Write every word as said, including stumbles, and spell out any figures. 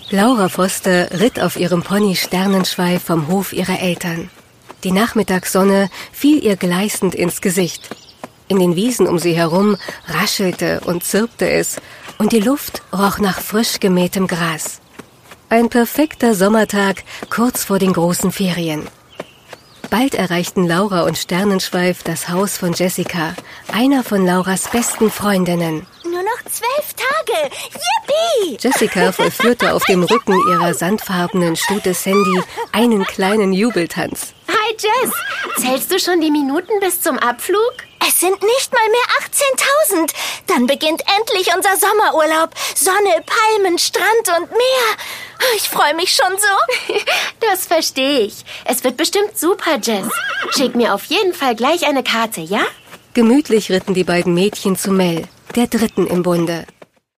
Laura Foster ritt auf ihrem Pony Sternenschweif vom Hof ihrer Eltern. Die Nachmittagssonne fiel ihr gleißend ins Gesicht. In den Wiesen um sie herum raschelte und zirpte es und die Luft roch nach frisch gemähtem Gras. Ein perfekter Sommertag kurz vor den großen Ferien. Bald erreichten Laura und Sternenschweif das Haus von Jessica, einer von Lauras besten Freundinnen. Nur noch zwölf Tage! Yippie! Jessica vollführte auf dem Rücken ihrer sandfarbenen Stute Sandy einen kleinen Jubeltanz. Hi Jess, zählst du schon die Minuten bis zum Abflug? Es sind nicht mal mehr achtzehntausend. Dann beginnt endlich unser Sommerurlaub. Sonne, Palmen, Strand und Meer. Ich freue mich schon so. Das verstehe ich. Es wird bestimmt super, Jess. Schick mir auf jeden Fall gleich eine Karte, ja? Gemütlich ritten die beiden Mädchen zu Mel, der dritten im Bunde.